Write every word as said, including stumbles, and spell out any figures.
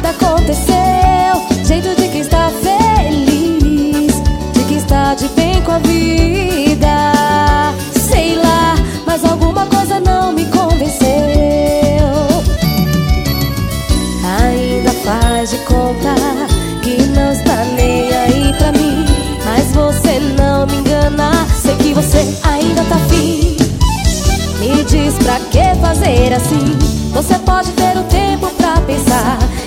nada aconteceu. Jeito de quem está feliz, de quem está de bem com a vida. Sei lá, mas alguma coisa não me convenceu. Ainda faz de conta que não está nem aí pra mim, mas você não me engana. Sei que você ainda tá afim. Me diz pra que fazer assim? Você pode ter o tempo pra pensar.